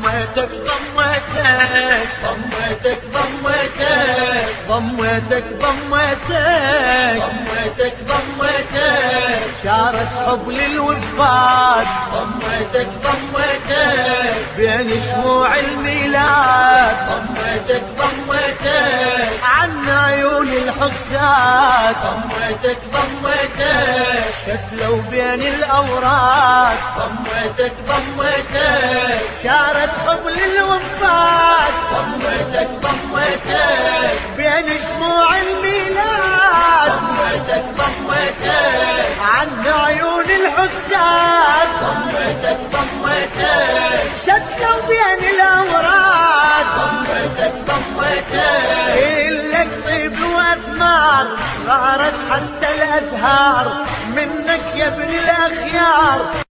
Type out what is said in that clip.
ضميتك ضميتك ضميتك ضميتك ضميتك ضميتك ضميتك ضميتك شارت حب للوفاد ضميتك ضميتك بين شموع الميلاد ضميتك ضميتك عن عيون الحساد ضميتك ضميتك شتلوا بين الأوراد ضميتك ضميتك شارت حب للوفاد ضميتك ضميتك بين شموع الميلاد ضميتك ضميتك عن عيون الحساد ضميتك ضميتك شتلوا بين الأوراد ضميتك ضميتك إلك طيب وأثمار غارت حتى الأزهار منك يا ابن الأخيار.